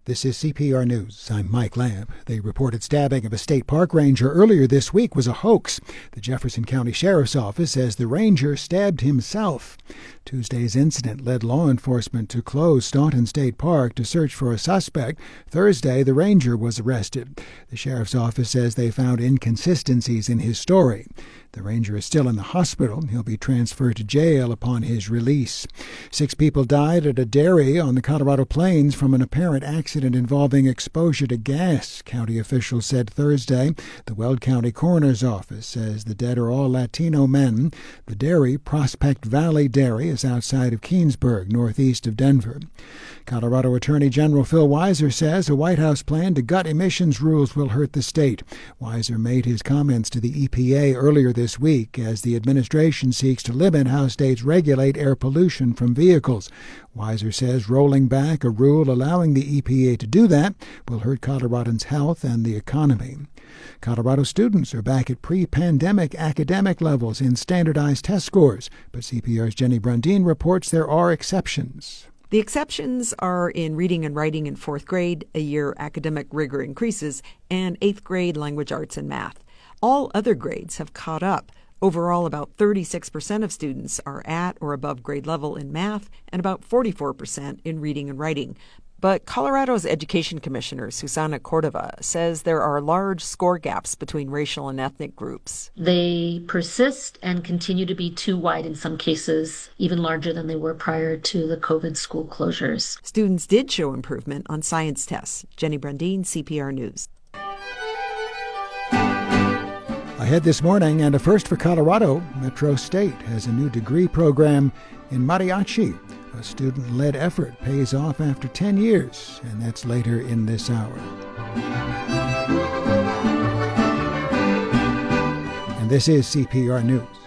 This is CPR News. I'm Mike Lamb. The reported stabbing of a state park ranger earlier this week was a hoax. The Jefferson County Sheriff's Office says the ranger stabbed himself. Tuesday's incident led law enforcement to close Staunton State Park to search for a suspect. Thursday, the ranger was arrested. The Sheriff's Office says they found inconsistencies in his story. The ranger is still in the hospital. He'll be transferred to jail upon his release. 6 people died at a dairy on the Colorado Plains from an apparent accident involving exposure to gas, county officials said Thursday. The Weld County Coroner's Office says the dead are all Latino men. The dairy, Prospect Valley Dairy, is outside of Keensburg, northeast of Denver. Colorado Attorney General Phil Weiser says a White House plan to gut emissions rules will hurt the state. Weiser made his comments to the EPA earlier this week as the administration seeks to limit how states regulate air pollution from vehicles. Weiser says rolling back a rule allowing the EPA to do that will hurt Coloradans' health and the economy. Colorado students are back at pre-pandemic academic levels in standardized test scores, but CPR's Jenny Brundin reports there are exceptions. The exceptions are in reading and writing in 4th grade, a year academic rigor increases, and 8th grade language arts and math. All other grades have caught up. Overall, about 36% of students are at or above grade level in math and about 44% in reading and writing. But Colorado's Education Commissioner, Susana Cordova, says there are large score gaps between racial and ethnic groups. They persist and continue to be too wide in some cases, even larger than they were prior to the COVID school closures. Students did show improvement on science tests. Jenny Brundin, CPR News. Ahead this morning, and a first for Colorado, Metro State has a new degree program in mariachi. A student-led effort pays off after 10 years, and that's later in this hour. And this is CPR News.